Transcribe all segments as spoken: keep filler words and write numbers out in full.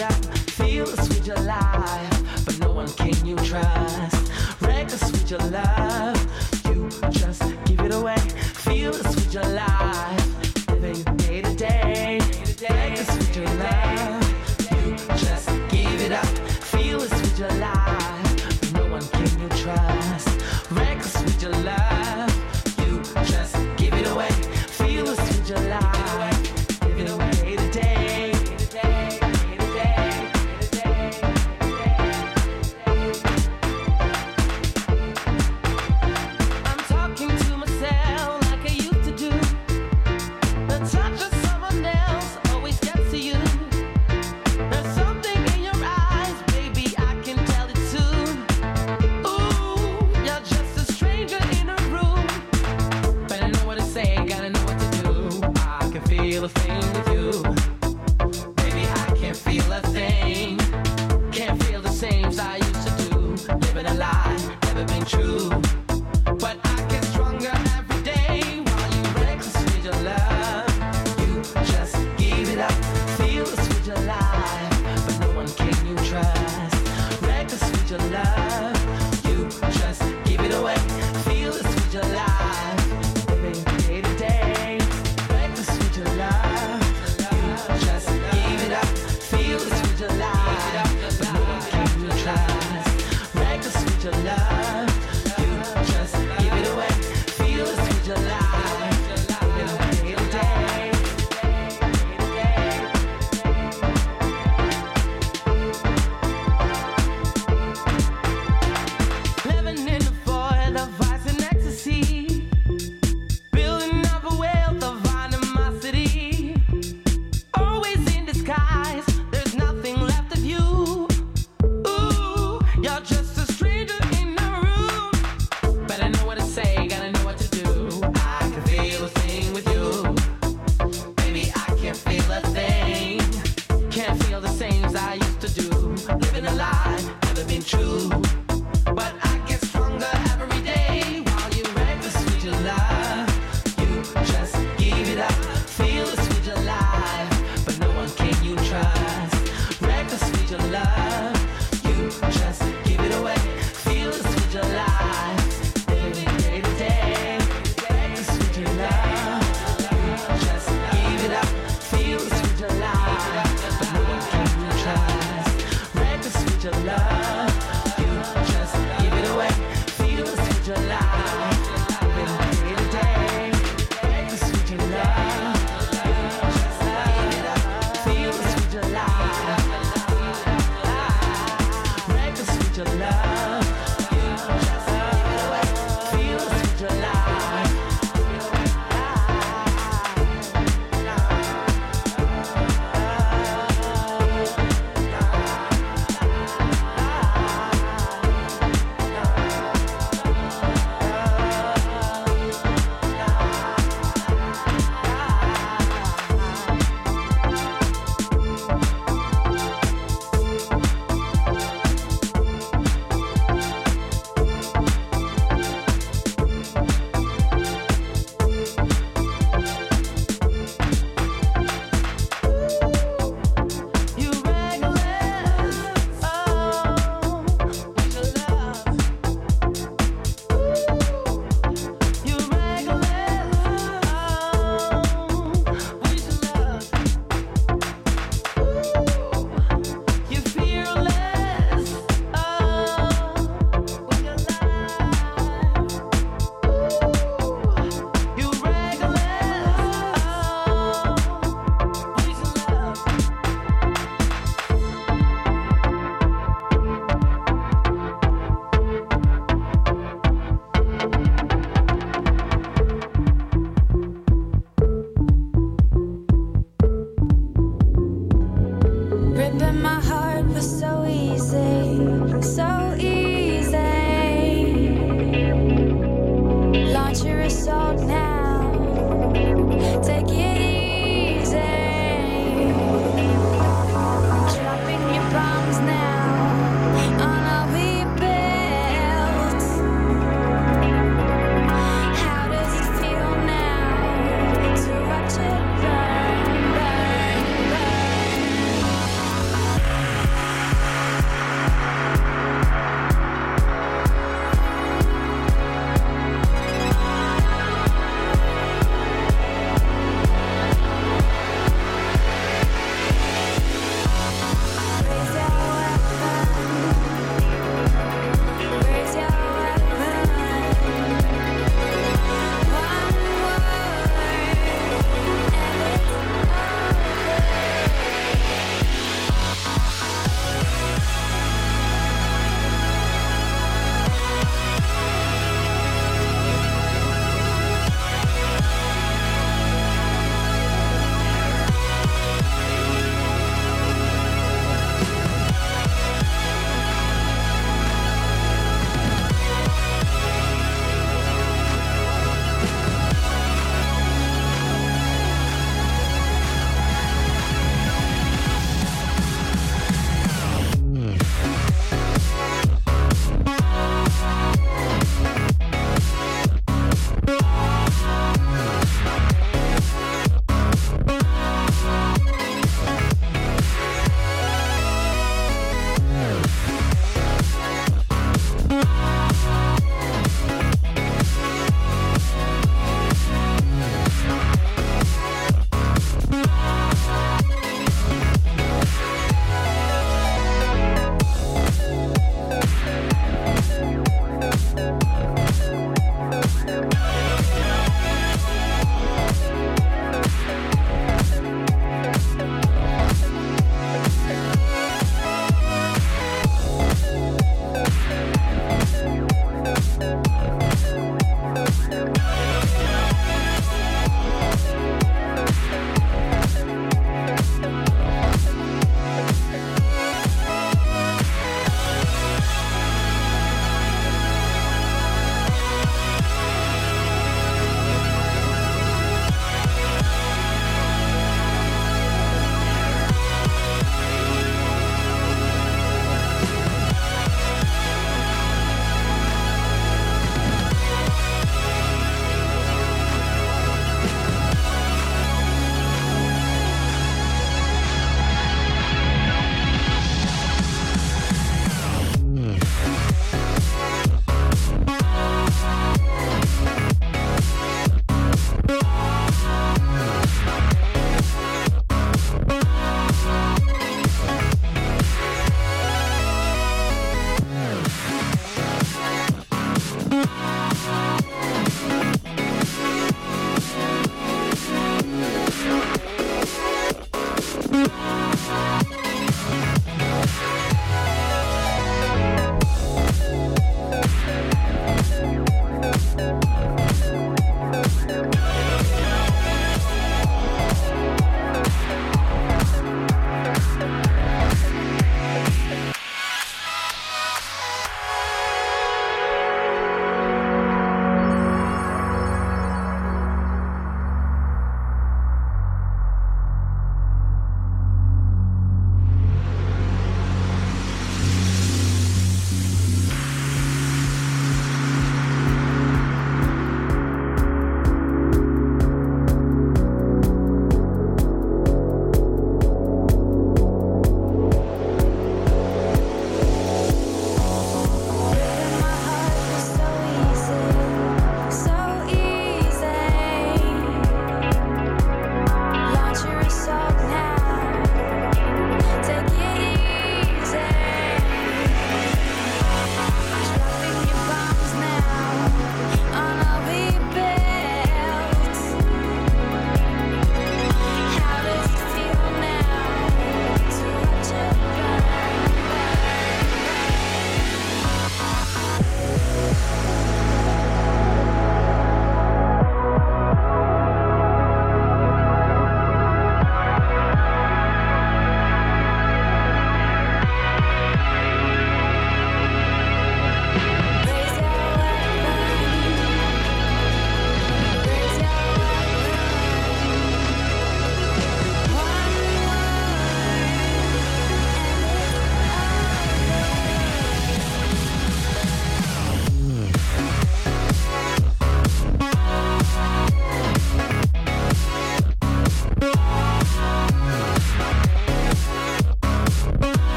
it up, feel the sweet your life, but no one can you trust. Reckless with your love, you just give it away. Feel the sweet your life, living day to day. Reckless with your love, you just give it up. Feel the sweet your life, but no one can you trust. Reckless with your love, you just give it away. Feel the sweet your life, living day to day. Feel a thing with you, baby. I can't feel a thing. Can't feel the same as I used to do. Living a lie, never been true. But I get stronger every day while you reckless with your love. You just give it up, feel the sweet your life, but no one can you trust. Reckless with your love, you just give it away. Feel the sweet your life, living day to day. Your love, you just give it up. Feel the sweet your life, but no one can you trust. Reckless with your love, you just give it away. Feel the sweet your life, living day to day. Living in the void of vice and ecstasy, building up a wealth of always in disguise, there's nothing left of you. Ooh, you're just a stranger in the room. Better know what to say, gotta know what to do. I can feel a thing with you, baby. I can't feel a thing. Can't feel the same as I used to do. Living a lie, never been true. But I get stronger every day while you reckless with your love. You just give it up, feel the sweet your life, but no one can you trust. Reckless with your love, you just give it away. Feel the sweet your life, living day to day. Reckless with your love, you just give it up. Feel the sweet your life, but no one can you trust. Reckless with your love, you just give it away. Feel the sweet your life, living day to day. Reckless with your love. Feel the sweet your life, reckless with your love. You just give it away. Feel the sweet your life.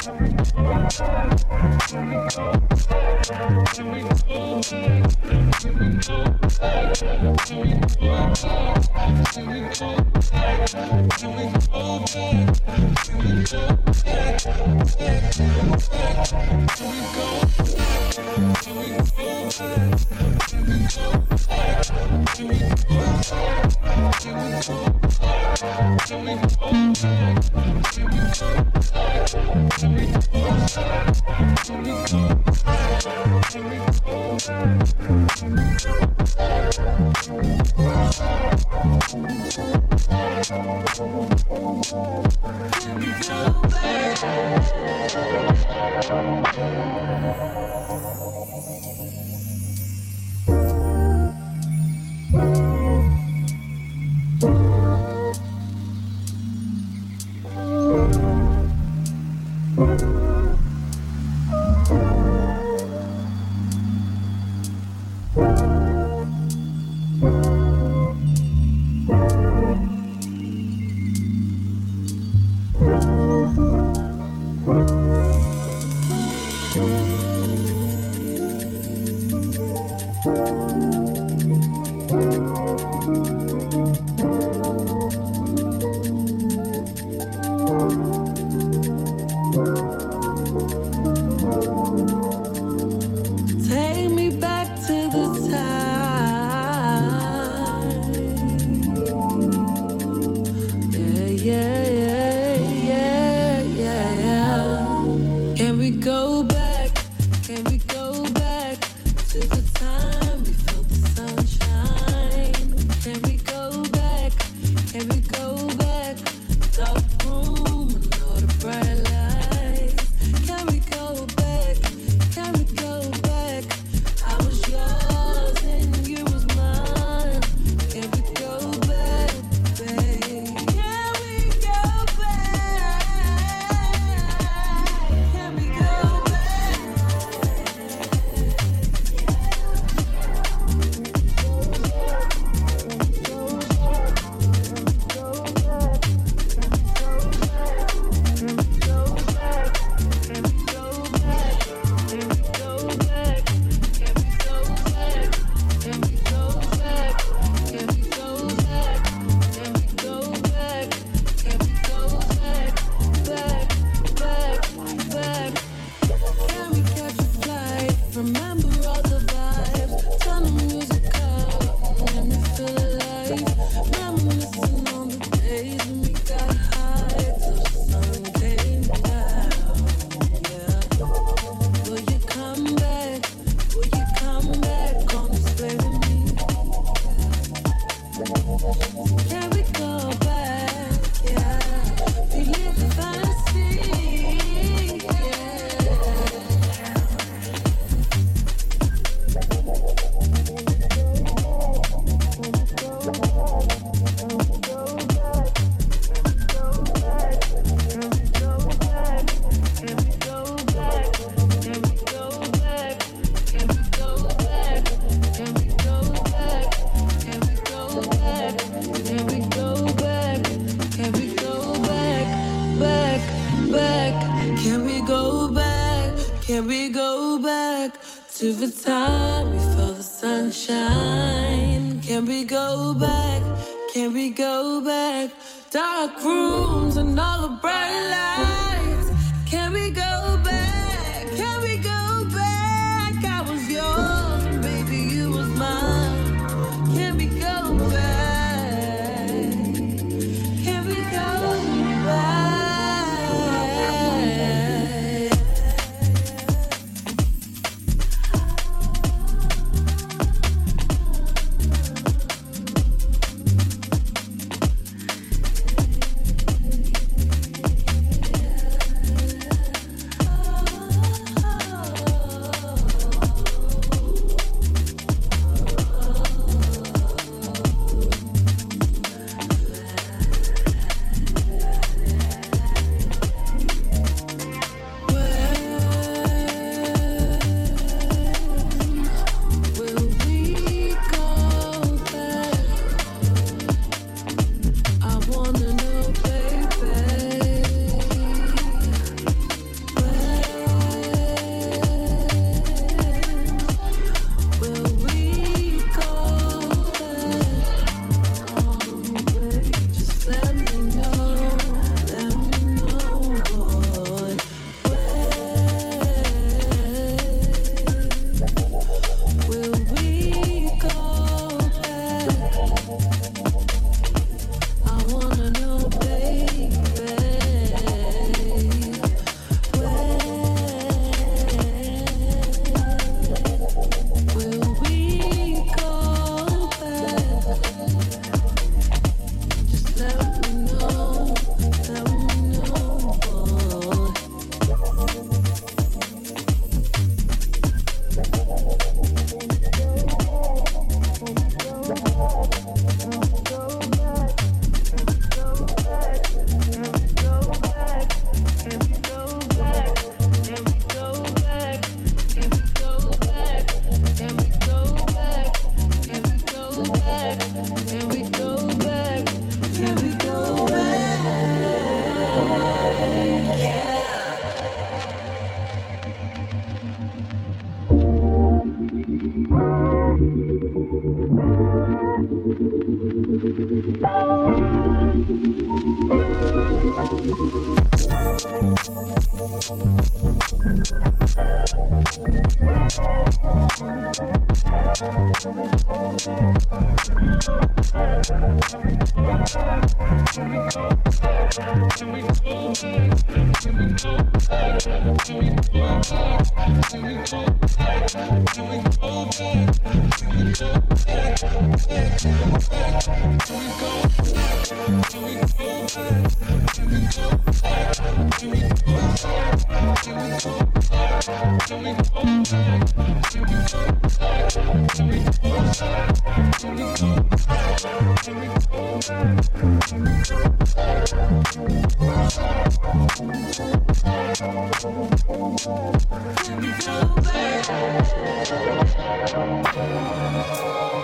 To the time before the sunshine. Can we go back? Can we go back? Dark rooms and all the bright lights. Can we go back? Can we go back? I was yours and baby you was mine. Can we go back? Can we go back? Let me go back.